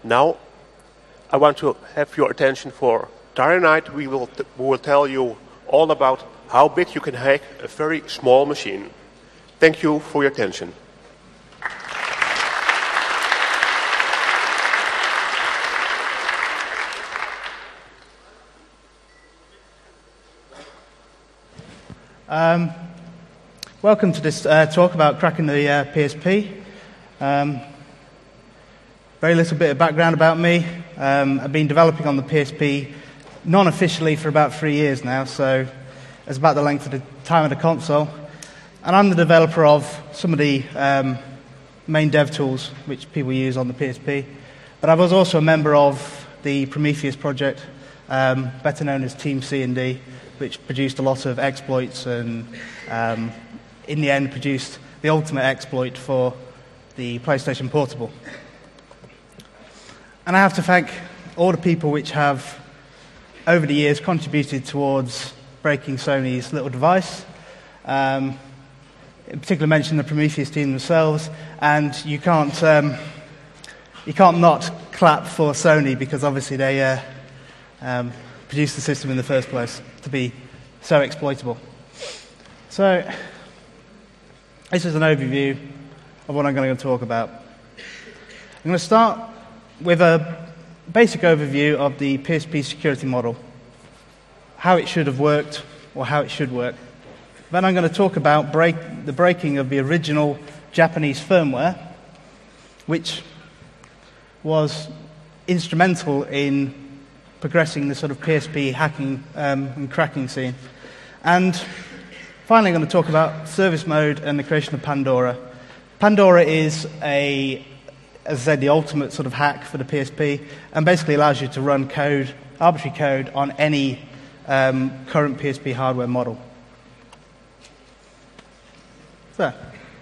Now, I want to have your attention for Tire Night. We will tell you all about how big you can hack a very small machine. Thank you for your attention. Welcome to this talk about cracking the PSP. Very little bit of background about me. I've been developing on the PSP non-officially for about 3 years now, so it's about the length of the time of the console. And I'm the developer of some of the main dev tools which people use on the PSP. But I was also a member of the Prometheus project, better known as Team C&D, which produced a lot of exploits and in the end produced the ultimate exploit for the PlayStation Portable. And I have to thank all the people which have, over the years, contributed towards breaking Sony's little device. In particular, mention the Prometheus team themselves, and you can't not clap for Sony because obviously they produced the system in the first place to be so exploitable. So, this is an overview of what I'm going to talk about. I'm going to start with a basic overview of the PSP security model, how it should have worked, or how it should work. Then I'm going to talk about the breaking of the original Japanese firmware, which was instrumental in progressing the sort of PSP hacking and cracking scene. And finally, I'm going to talk about service mode and the creation of Pandora. Pandora is as I said, the ultimate sort of hack for the PSP, and basically allows you to run code, arbitrary code, on any current PSP hardware model. So,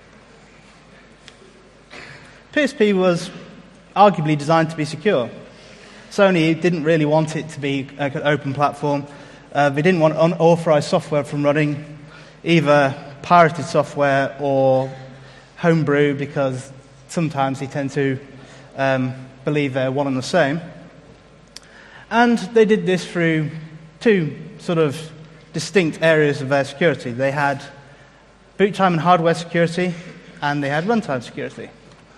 PSP was arguably designed to be secure. Sony didn't really want it to be an open platform. They didn't want unauthorized software from running, either pirated software or homebrew, because sometimes they tend to believe they're one and the same. And they did this through two sort of distinct areas of their security. They had boot time and hardware security, and they had runtime security.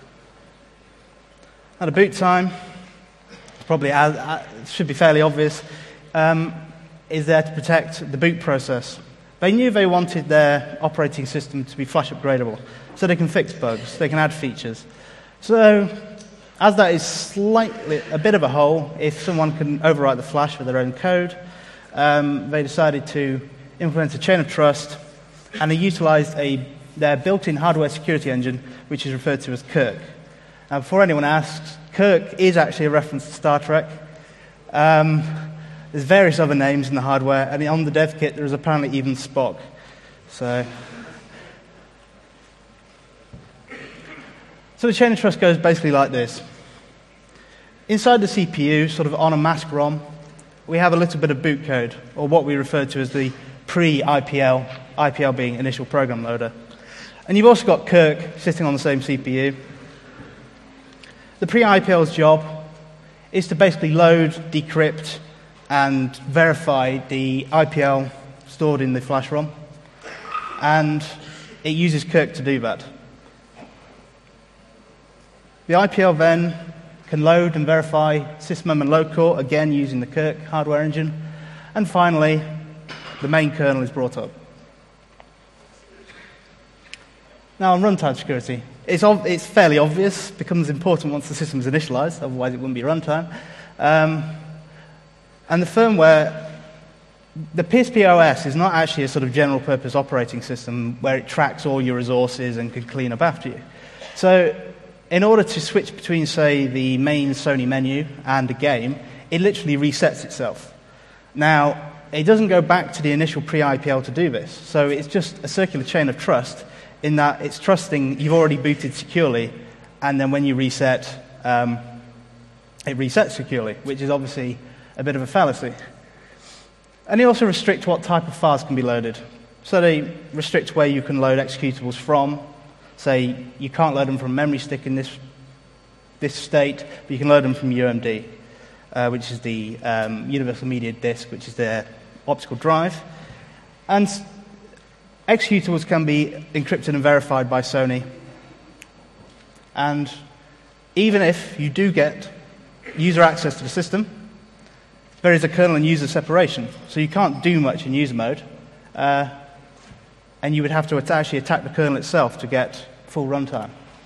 Now, the boot time, probably should be fairly obvious, is there to protect the boot process. They knew they wanted their operating system to be flash upgradable, so they can fix bugs, they can add features. So, as that is slightly a bit of a hole, if someone can overwrite the flash with their own code, they decided to implement a chain of trust, and they utilized their built-in hardware security engine, which is referred to as Kirk. Now, before anyone asks, Kirk is actually a reference to Star Trek. There's various other names in the hardware, and on the dev kit there is apparently even Spock. So the chain of trust goes basically like this. Inside the CPU, sort of on a mask ROM, we have a little bit of boot code, or what we refer to as the pre-IPL, IPL being initial program loader. And you've also got Kirk sitting on the same CPU. The pre-IPL's job is to basically load, decrypt, and verify the IPL stored in the flash ROM. And it uses Kirk to do that. The IPL then can load and verify sysmem and load core, again using the Kirk hardware engine. And finally, the main kernel is brought up. Now, on runtime security, it's fairly obvious, becomes important once the system is initialized, otherwise it wouldn't be runtime. And the firmware, the PSP OS is not actually a sort of general purpose operating system where it tracks all your resources and can clean up after you. So, in order to switch between, say, the main Sony menu and a game, it literally resets itself. Now, it doesn't go back to the initial pre-IPL to do this, so it's just a circular chain of trust in that it's trusting you've already booted securely, and then when you reset, it resets securely, which is obviously a bit of a fallacy. And they also restrict what type of files can be loaded. So they restrict where you can load executables from. Say, you can't load them from a memory stick in this this state, but you can load them from UMD, which is the Universal Media Disk, which is their optical drive. And executables can be encrypted and verified by Sony. And even if you do get user access to the system, there is a kernel and user separation. So you can't do much in user mode. And you would have to actually attack the kernel itself to get full runtime.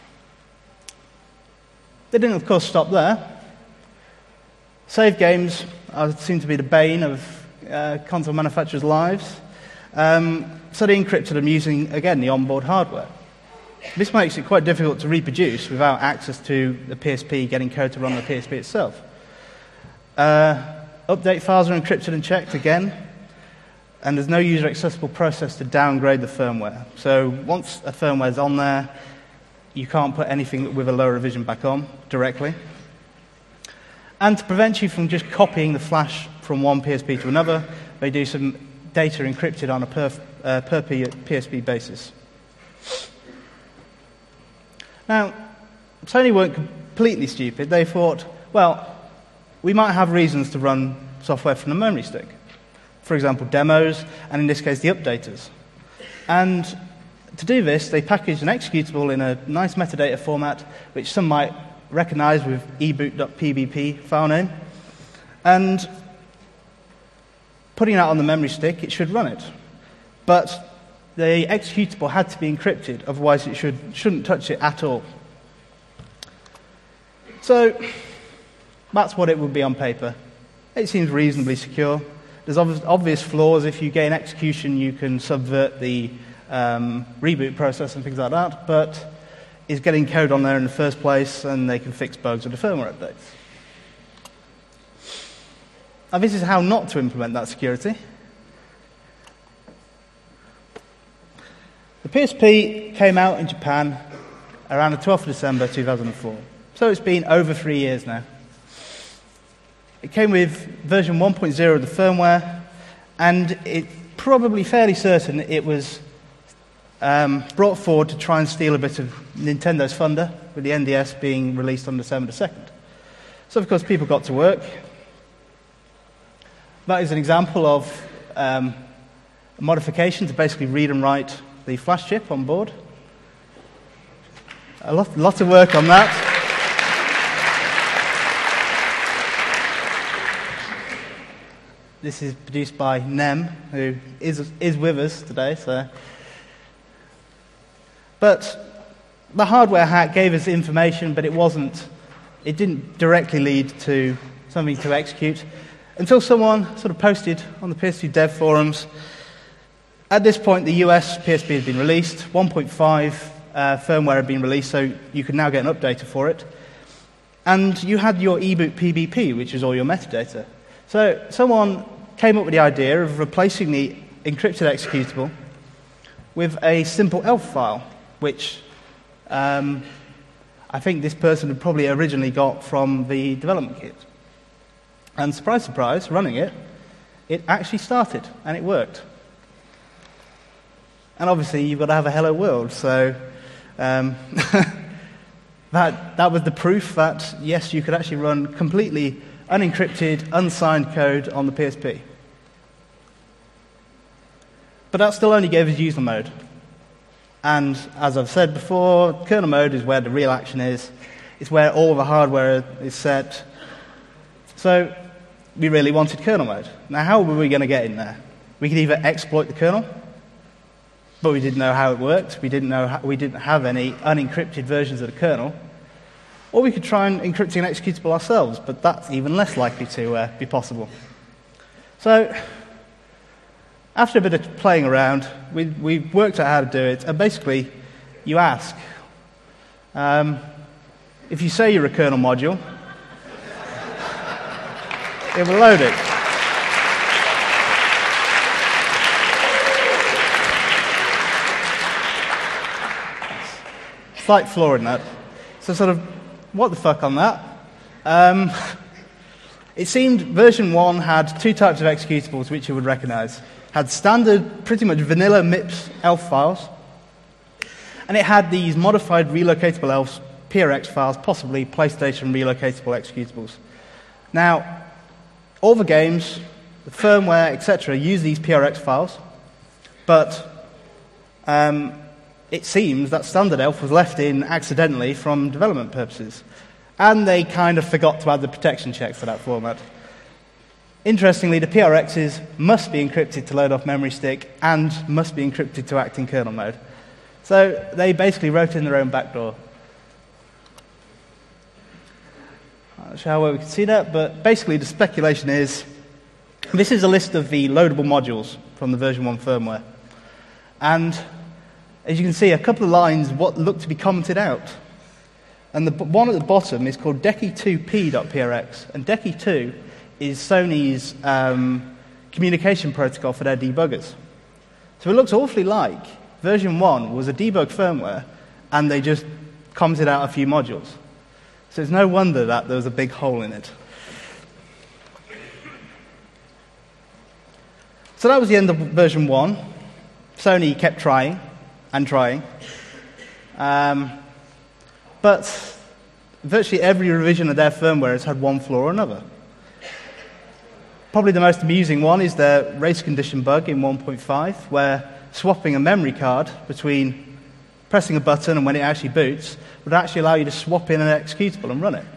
They didn't, of course, stop there. Save games seem to be the bane of console manufacturers' lives. So they encrypted them using, again, the onboard hardware. This makes it quite difficult to reproduce without access to the PSP getting code to run the PSP itself. Update files are encrypted and checked again, and there's no user-accessible process to downgrade the firmware. So once a firmware is on there, you can't put anything with a lower revision back on directly. And to prevent you from just copying the flash from one PSP to another, they do some data encrypted on a per PSP basis. Now, Sony weren't completely stupid. They thought, well, we might have reasons to run software from the memory stick. For example, demos, and in this case, the updaters. And to do this, they packaged an executable in a nice metadata format, which some might recognize with eboot.pbp file name. And putting that on the memory stick, it should run it. But the executable had to be encrypted, otherwise it shouldn't touch it at all. So that's what it would be on paper. It seems reasonably secure. There's obvious flaws. If you gain execution, you can subvert the reboot process and things like that, but it's getting code on there in the first place, and they can fix bugs with the firmware updates. Now, this is how not to implement that security. The PSP came out in Japan around the 12th of December 2004. So it's been over 3 years now. It came with version 1.0 of the firmware, and it's probably fairly certain it was brought forward to try and steal a bit of Nintendo's thunder, with the NDS being released on December 2nd. So, of course, people got to work. That is an example of a modification to basically read and write the flash chip on board. A lot of work on that. This is produced by Nem, who is with us today. But the hardware hack gave us information, but it didn't directly lead to something to execute until someone sort of posted on the PS2 dev forums. At this point, the US PSP had been released, 1.5 firmware had been released, so you could now get an updater for it. And you had your eBoot PBP, which is all your metadata. So someone came up with the idea of replacing the encrypted executable with a simple ELF file, which I think this person had probably originally got from the development kit. And surprise, surprise, running it actually started, and it worked. And obviously, you've got to have a hello world, so that was the proof that, yes, you could actually run completely unencrypted, unsigned code on the PSP. But that still only gave us user mode. And as I've said before, kernel mode is where the real action is. It's where all the hardware is set. So we really wanted kernel mode. Now, how were we going to get in there? We could either exploit the kernel, but we didn't know how it worked. We didn't have any unencrypted versions of the kernel. Or we could try and encrypt an executable ourselves, but that's even less likely to be possible. So after a bit of playing around, we worked out how to do it. And basically, you ask, if you say you're a kernel module, it will load it. Slight flaw in that. So sort of, what the fuck on that? It seemed version 1 had two types of executables which you would recognize. Had standard, pretty much vanilla MIPS ELF files, and it had these modified relocatable ELFs PRX files, possibly PlayStation relocatable executables. Now, all the games, the firmware, etc., use these PRX files, but it seems that Standard ELF was left in accidentally from development purposes, and they kind of forgot to add the protection checks for that format. Interestingly, the PRXs must be encrypted to load off memory stick and must be encrypted to act in kernel mode. So they basically wrote in their own backdoor. I'm not sure how well we can see that, but basically the speculation is this is a list of the loadable modules from the version 1 firmware. And as you can see, a couple of lines what look to be commented out. And the one at the bottom is called Decky2p.prx, and Decky2 is Sony's communication protocol for their debuggers. So it looks awfully like version 1 was a debug firmware, and they just commented out a few modules. So it's no wonder that there was a big hole in it. So that was the end of version 1. Sony kept trying and trying. But virtually every revision of their firmware has had one flaw or another. Probably the most amusing one is their race condition bug in 1.5, where swapping a memory card between pressing a button and when it actually boots would actually allow you to swap in an executable and run it.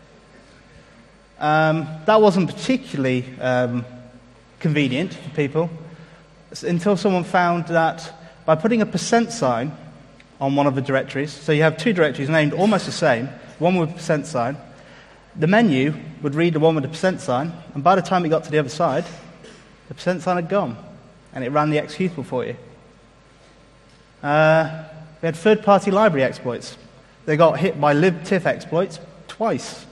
That wasn't particularly convenient for people until someone found that by putting a % sign on one of the directories, so you have two directories named almost the same, one with a % sign, the menu would read the one with the % sign, and by the time it got to the other side, the % sign had gone, and it ran the executable for you. We had third-party library exploits. They got hit by libtiff exploits twice.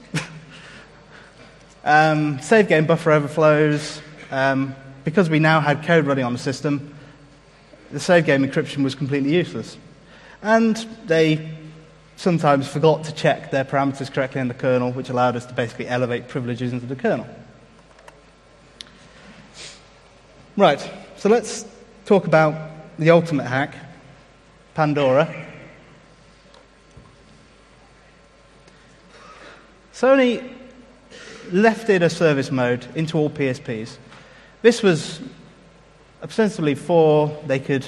Save game buffer overflows. Because we now had code running on the system, the save game encryption was completely useless. And they sometimes forgot to check their parameters correctly in the kernel, which allowed us to basically elevate privileges into the kernel. Right, so let's talk about the ultimate hack, Pandora. Sony left in a service mode into all PSPs. This was ostensibly for they could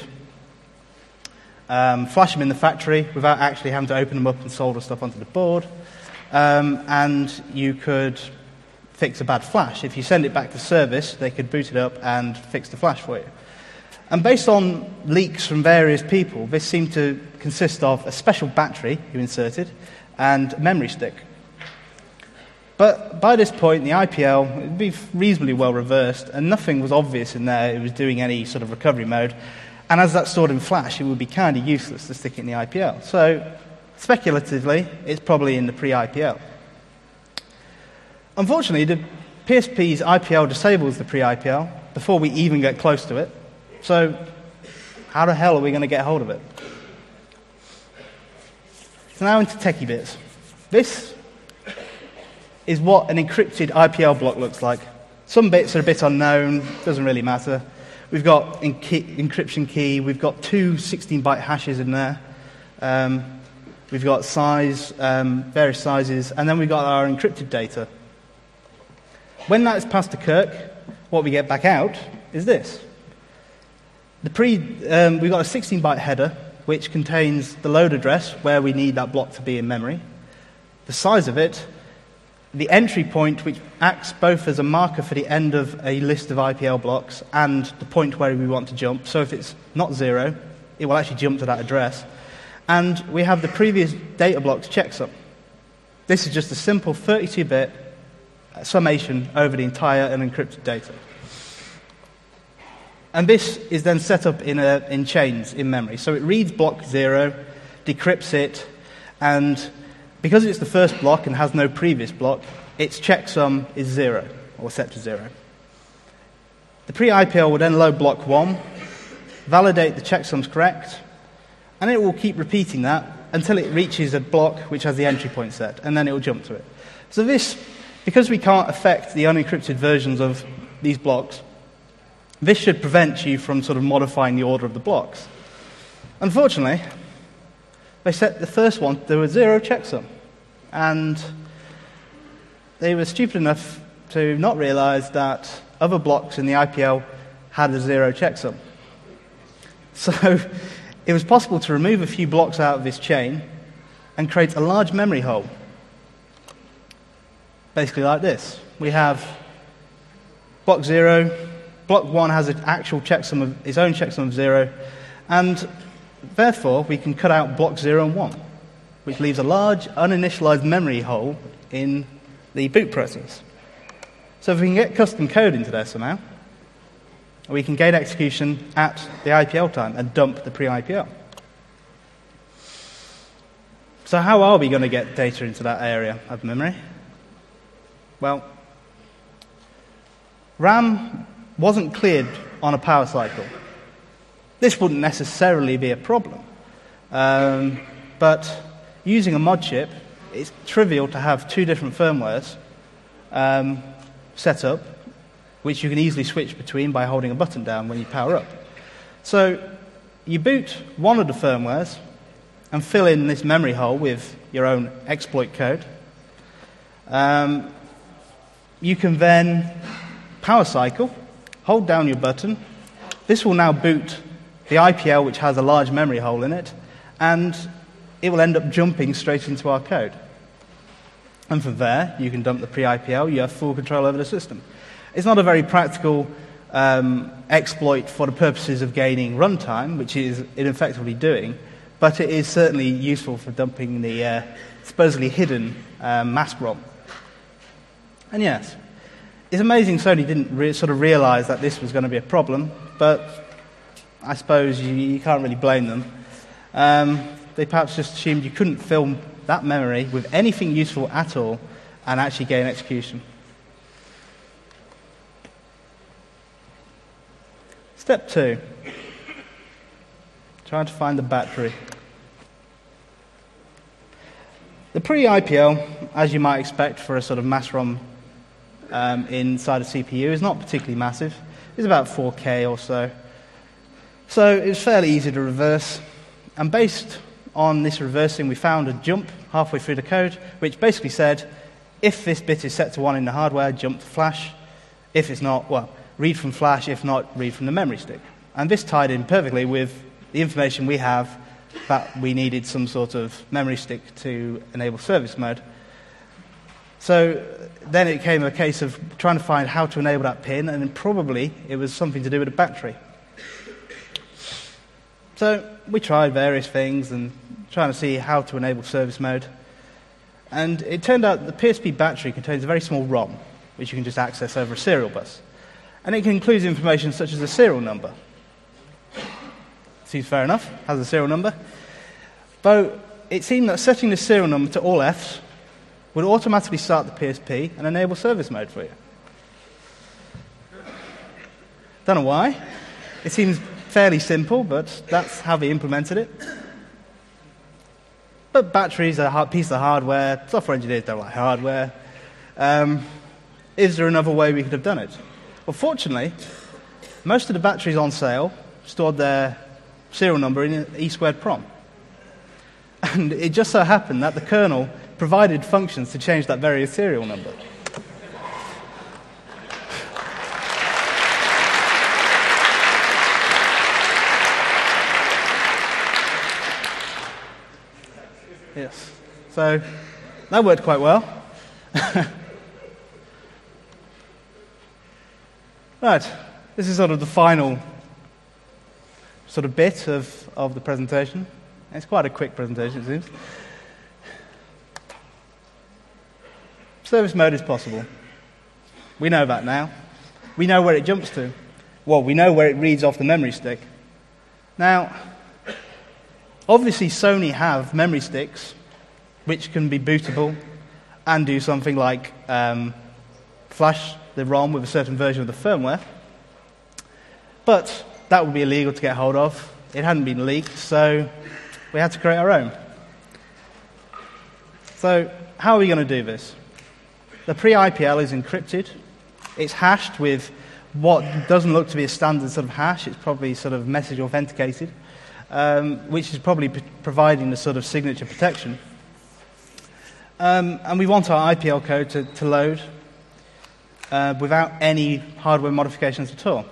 flash them in the factory without actually having to open them up and solder stuff onto the board. And you could fix a bad flash. If you send it back to service, they could boot it up and fix the flash for you. And based on leaks from various people, this seemed to consist of a special battery you inserted and a memory stick. But by this point, the IPL would be reasonably well reversed, and nothing was obvious in there. It was doing any sort of recovery mode. And as that's stored in Flash, it would be kind of useless to stick it in the IPL. So, speculatively, it's probably in the pre-IPL. Unfortunately, the PSP's IPL disables the pre-IPL before we even get close to it. So, how the hell are we going to get hold of it? So now into techie bits. This is what an encrypted IPL block looks like. Some bits are a bit unknown, doesn't really matter. We've got encryption key, we've got two 16-byte hashes in there, we've got size, various sizes, and then we've got our encrypted data. When that is passed to Kirk, what we get back out is this. We've got a 16-byte header, which contains the load address, where we need that block to be in memory, the size of it, the entry point, which acts both as a marker for the end of a list of IPL blocks and the point where we want to jump. So if it's not 0, it will actually jump to that address. And we have the previous data block's checksum. This is just a simple 32-bit summation over the entire unencrypted data. And this is then set up in chains in memory. So it reads block 0, decrypts it, and because it's the first block and has no previous block, its checksum is 0, or set to 0. The pre-IPL will then load block 1, validate the checksum's correct, and it will keep repeating that until it reaches a block which has the entry point set, and then it will jump to it. So this, because we can't affect the unencrypted versions of these blocks, this should prevent you from sort of modifying the order of the blocks. Unfortunately, they set the first one to a 0 checksum. And they were stupid enough to not realize that other blocks in the IPL had a 0 checksum. So it was possible to remove a few blocks out of this chain and create a large memory hole. Basically like this. We have block 0, block 1 has an actual checksum of its own checksum of 0, and therefore we can cut out block 0 and 1, which leaves a large uninitialized memory hole in the boot process. So if we can get custom code into there somehow, we can gain execution at the IPL time and dump the pre-IPL. So how are we going to get data into that area of memory? Well, RAM wasn't cleared on a power cycle. This wouldn't necessarily be a problem. But using a mod chip, it's trivial to have two different firmwares set up, which you can easily switch between by holding a button down when you power up. So you boot one of the firmwares and fill in this memory hole with your own exploit code. You can then power cycle, hold down your button. This will now boot the IPL, which has a large memory hole in it, and it will end up jumping straight into our code. And from there, you can dump the pre-IPL. You have full control over the system. It's not a very practical exploit for the purposes of gaining runtime, which it is effectively doing, but it is certainly useful for dumping the supposedly hidden mask ROM. And yes, it's amazing Sony didn't sort of realize that this was going to be a problem, but I suppose you can't really blame them. They perhaps just assumed you couldn't fill that memory with anything useful at all and actually gain execution. Step 2, trying to find the battery. The pre-IPL, as you might expect for a sort of mass ROM inside a CPU, is not particularly massive. It's about 4K or so. So it's fairly easy to reverse. And based on this reversing, we found a jump halfway through the code, which basically said, if this bit is set to 1 in the hardware, jump to flash. If it's not, well, read from flash. If not, read from the memory stick. And this tied in perfectly with the information we have that we needed some sort of memory stick to enable service mode. So then it came a case of trying to find how to enable that pin, and probably it was something to do with the battery. So we tried various things and trying to see how to enable service mode. And it turned out the PSP battery contains a very small ROM, which you can just access over a serial bus. And it includes information such as a serial number. Seems fair enough, has a serial number. But it seemed that setting the serial number to all Fs would automatically start the PSP and enable service mode for you. Don't know why. It seems fairly simple, but that's how they implemented it. But batteries are a piece of hardware. Software engineers don't like hardware. Is there another way we could have done it? Well, fortunately, most of the batteries on sale stored their serial number in an E2PROM. And it just so happened that the kernel provided functions to change that very serial number. Yes. So that worked quite well. Right. This is sort of the final sort of bit of the presentation. It's quite a quick presentation, it seems. Service mode is possible. We know that now. We know where it jumps to. Well, we know where it reads off the memory stick. Now, obviously Sony have memory sticks which can be bootable and do something like flash the ROM with a certain version of the firmware. But that would be illegal to get hold of. It hadn't been leaked, so we had to create our own. So how are we going to do this? The pre-IPL is encrypted. It's hashed with what doesn't look to be a standard sort of hash. It's probably sort of message authenticated. which is probably providing the sort of signature protection. And we want our IPL code to load without any hardware modifications at all.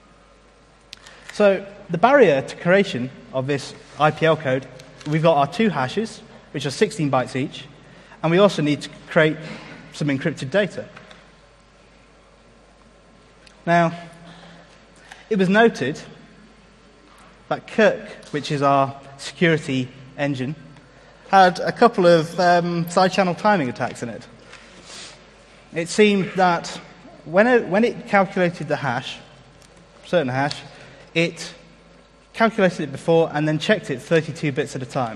So the barrier to creation of this IPL code, we've got our 2 hashes, which are 16 bytes each, and we also need to create some encrypted data. Now, it was noted that Kirk, which is our security engine, had a couple of side-channel timing attacks in it. It seemed that when it calculated the hash, certain hash, it calculated it before and then checked it 32 bits at a time.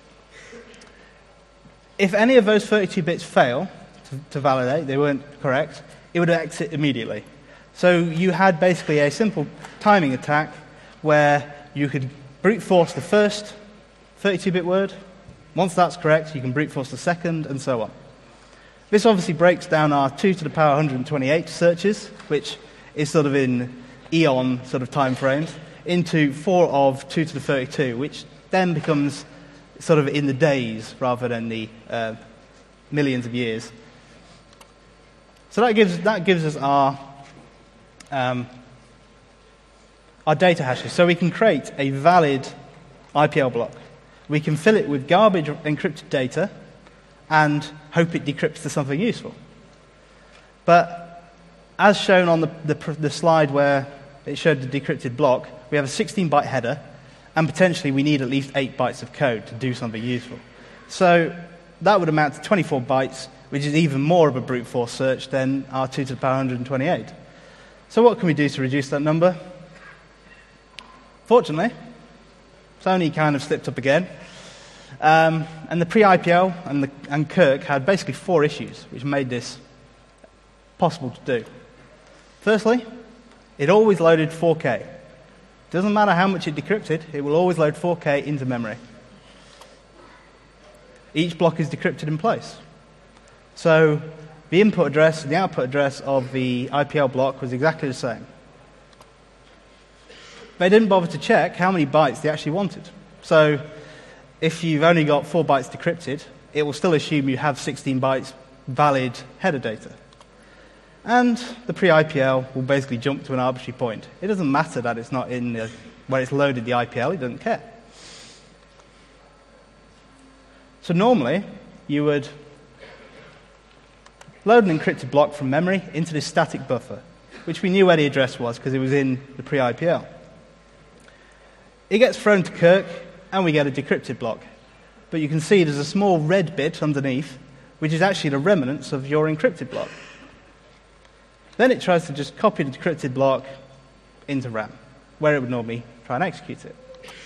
If any of those 32 bits fail to validate, they weren't correct, it would exit immediately. So you had basically a simple timing attack where you could brute force the first 32-bit word. Once that's correct, you can brute force the second, and so on. This obviously breaks down our 2 to the power 128 searches, which is sort of in eon sort of time frames, into 4 of 2 to the 32, which then becomes sort of in the days rather than the millions of years. So that gives us our data hashes. So we can create a valid IPL block. We can fill it with garbage encrypted data and hope it decrypts to something useful. But as shown on the slide where it showed the decrypted block, we have a 16-byte header, and potentially we need at least 8 bytes of code to do something useful. So that would amount to 24 bytes, which is even more of a brute force search than our 2 to the power 128. So what can we do to reduce that number? Fortunately, Sony kind of slipped up again. And the pre-IPL and Kirk had basically 4 issues, which made this possible to do. Firstly, it always loaded 4K. Doesn't matter how much it decrypted, it will always load 4K into memory. Each block is decrypted in place. So the input address and the output address of the IPL block was exactly the same. They didn't bother to check how many bytes they actually wanted. So if you've only got 4 bytes decrypted, it will still assume you have 16 bytes valid header data. And the pre-IPL will basically jump to an arbitrary point. It doesn't matter that it's not in where it's loaded the IPL, it doesn't care. So normally, you would load an encrypted block from memory into this static buffer, which we knew where the address was because it was in the pre-IPL. It gets thrown to Kirk, and we get a decrypted block. But you can see there's a small red bit underneath, which is actually the remnants of your encrypted block. Then it tries to just copy the decrypted block into RAM, where it would normally try and execute it.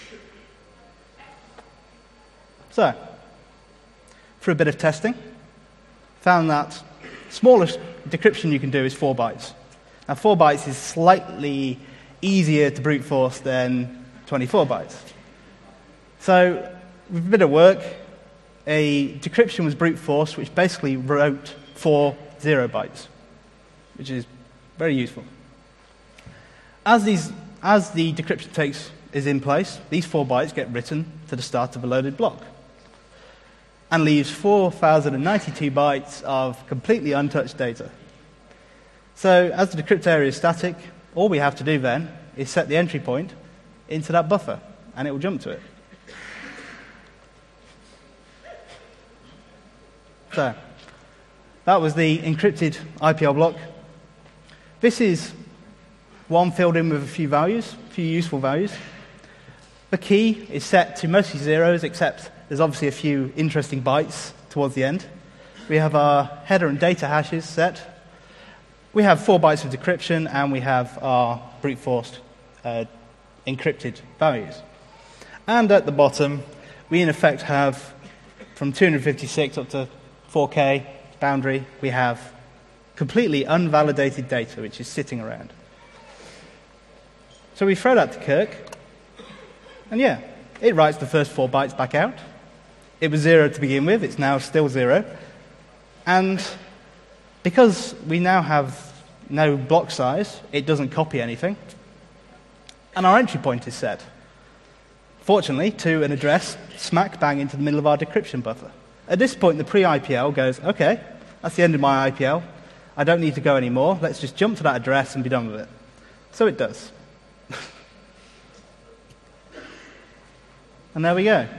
So, for a bit of testing, found that smallest decryption you can do is 4 bytes. Now, 4 bytes is slightly easier to brute force than 24 bytes. So, with a bit of work, a decryption was brute forced, which basically wrote 4 0 bytes, which is very useful. As the decryption is in place, these 4 bytes get written to the start of a loaded block and leaves 4,092 bytes of completely untouched data. So as the decrypt area is static, all we have to do then is set the entry point into that buffer, and it will jump to it. So that was the encrypted IPL block. This is one filled in with a few values, a few useful values. The key is set to mostly zeros, except there's obviously a few interesting bytes towards the end. We have our header and data hashes set. We have 4 bytes of decryption, and we have our brute-forced encrypted values. And at the bottom, we in effect have from 256 up to 4K boundary, we have completely unvalidated data which is sitting around. So we throw that to Kirk, and yeah, it writes the first 4 bytes back out. It was 0 to begin with, it's now still 0. And because we now have no block size, it doesn't copy anything. And our entry point is set. fortunately, to an address smack bang into the middle of our decryption buffer. At this point, the pre-IPL goes, okay, that's the end of my IPL. I don't need to go anymore. Let's just jump to that address and be done with it. So it does. And there we go.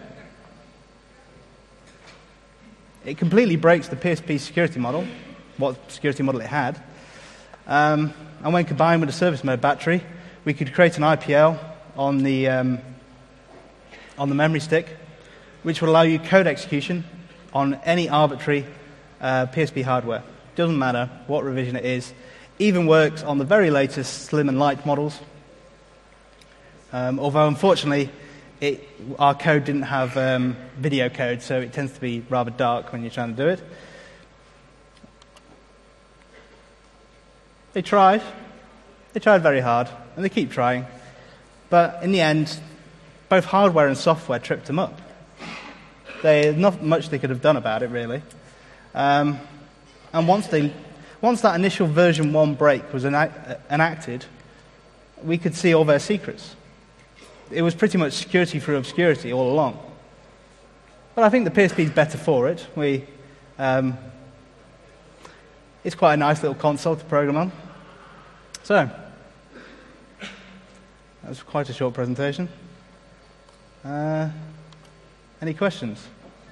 It completely breaks the PSP security model, what security model it had. And when combined with a service mode battery, we could create an IPL on the memory stick, which would allow you code execution on any arbitrary PSP hardware. Doesn't matter what revision it is. Even works on the very latest Slim and Light models. Although, unfortunately, our code didn't have video code, so it tends to be rather dark when you're trying to do it. They tried. They tried very hard, and they keep trying. But in the end, both hardware and software tripped them up. There's not much they could have done about it, really. And once that initial version 1 break was enacted, we could see all their secrets. It was pretty much security through obscurity all along. But I think the PSP is better for it. It's quite a nice little console to program on. So, that was quite a short presentation. Any questions?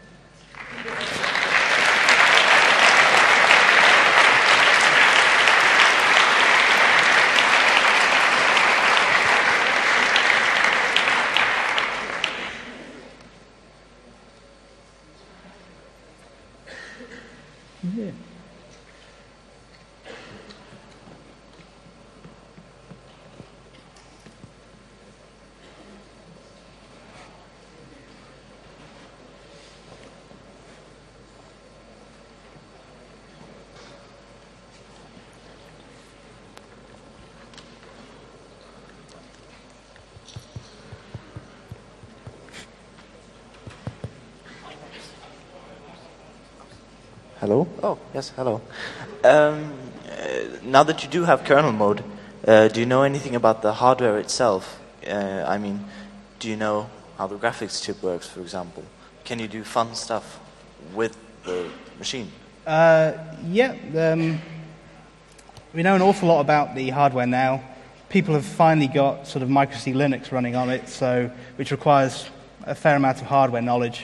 Yeah. Hello? Oh, yes, hello. Now that you do have kernel mode, do you know anything about the hardware itself? I mean, do you know how the graphics chip works, for example? Can you do fun stuff with the machine? Yeah. We know an awful lot about the hardware now. People have finally got sort of Micro C Linux running on it, which requires a fair amount of hardware knowledge.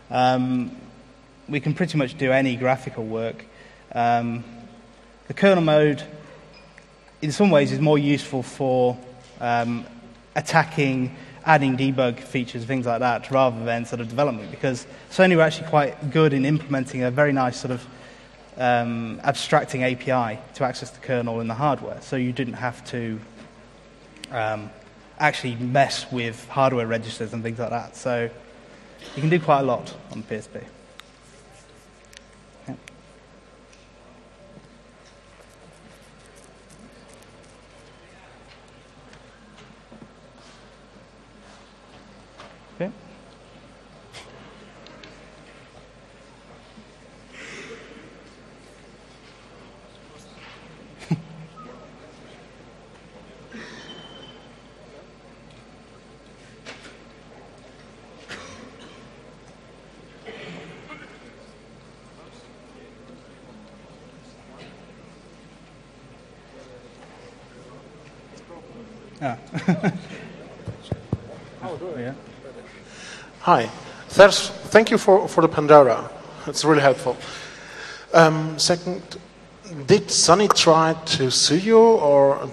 We can pretty much do any graphical work. The kernel mode, in some ways, is more useful for attacking, adding debug features, things like that, rather than sort of development, because Sony were actually quite good in implementing a very nice sort of abstracting API to access the kernel in the hardware, so you didn't have to actually mess with hardware registers and things like that. So you can do quite a lot on the PSP. Okay. Oh, yeah. Hi. Thank you for the Pandora. It's really helpful. Second, did Sony try to sue you or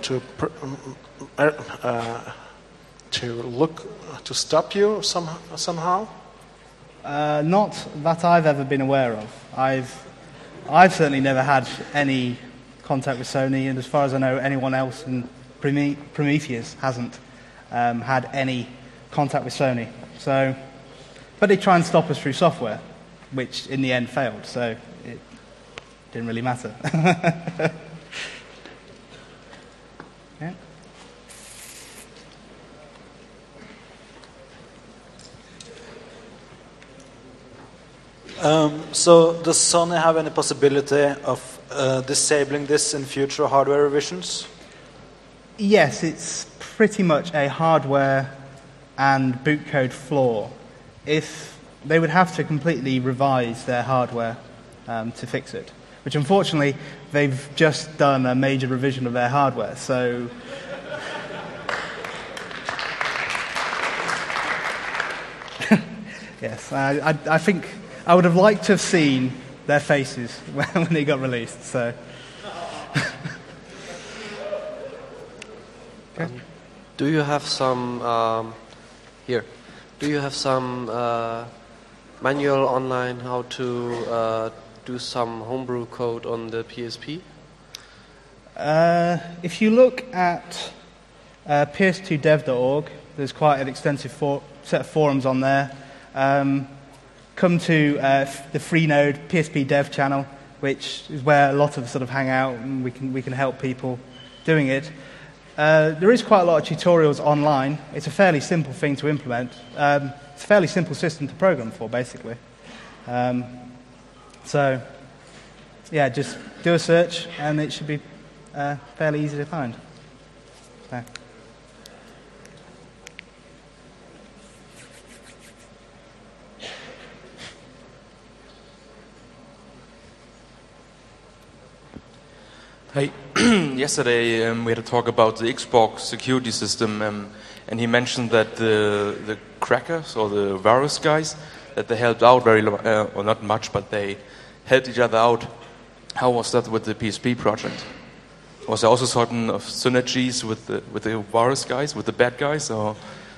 to stop you somehow? Not that I've ever been aware of. I've certainly never had any contact with Sony, and as far as I know, anyone else in Prometheus hasn't had any contact with Sony. So, but they try and stop us through software, which in the end failed, so it didn't really matter. Okay. So does Sony have any possibility of disabling this in future hardware revisions? Yes, it's pretty much a hardware and bootcode Floor, if they would have to completely revise their hardware to fix it, which unfortunately they've just done a major revision of their hardware. So yes, I think I would have liked to have seen their faces when they got released. So. Okay. Do you have some Do you have some manual online how to do some homebrew code on the PSP? If you look at ps2dev.org, there's quite an extensive set of forums on there. Come to the Freenode PSP Dev channel, which is where a lot of us sort of hang out, and we can help people doing it. There is quite a lot of tutorials online. It's a fairly simple thing to implement. It's a fairly simple system to program for, basically. So, yeah, just do a search, and it should be fairly easy to find. So. Hey, yesterday we had a talk about the Xbox security system, and he mentioned that the crackers or the virus guys, that they helped out or not much, but they helped each other out. How was that with the PSP project? Was there also certain of synergies with the virus guys, with the bad guys, or?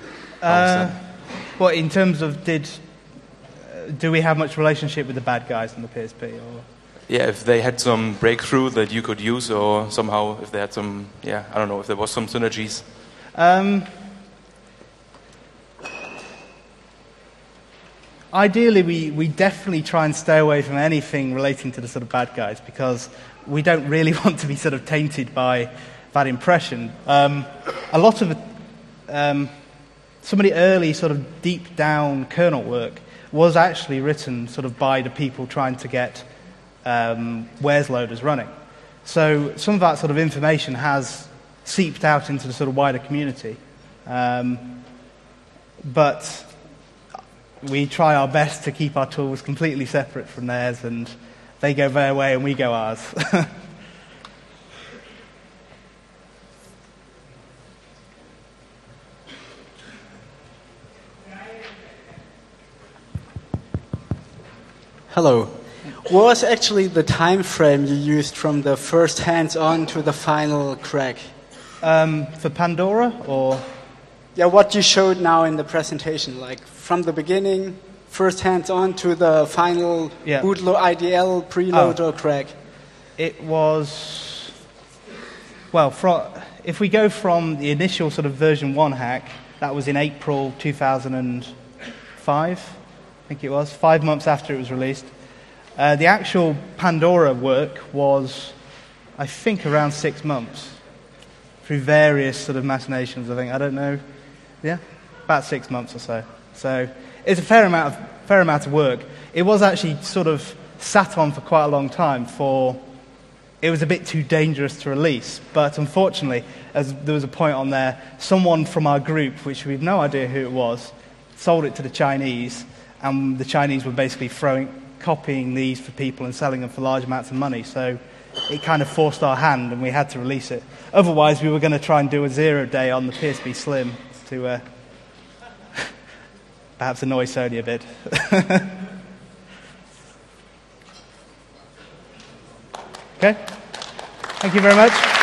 Well, in terms of do we have much relationship with the bad guys on the PSP, or? Yeah, if they had some breakthrough that you could use, or somehow if they had some, I don't know, if there was some synergies. Ideally, we definitely try and stay away from anything relating to the sort of bad guys, because we don't really want to be sort of tainted by that impression. A lot of some of the early sort of deep down kernel work was actually written sort of by the people trying to get Wares loaders running. So some of that sort of information has seeped out into the sort of wider community. But we try our best to keep our tools completely separate from theirs, and they go their way and we go ours. Hello. What was actually the time frame you used from the first hands-on to the final crack? For Pandora, or? Yeah, what you showed now in the presentation, like from the beginning, first hands-on to the final bootload IDL preload or crack. It was, well, if we go from the initial sort of version 1 hack, that was in April 2005, I think it was, 5 months after it was released. The actual Pandora work was, I think, around 6 months through various sort of machinations. I don't know, about 6 months or so. So it's a fair amount of work. It was actually sort of sat on for quite a long time. It was a bit too dangerous to release, but unfortunately, as there was a point on there, someone from our group, which we have no idea who it was, sold it to the Chinese, and the Chinese were basically copying these for people and selling them for large amounts of money. So it kind of forced our hand, and we had to release it. Otherwise, we were going to try and do a 0 day on the PSP Slim to perhaps annoy Sony a bit. Okay. Thank you very much.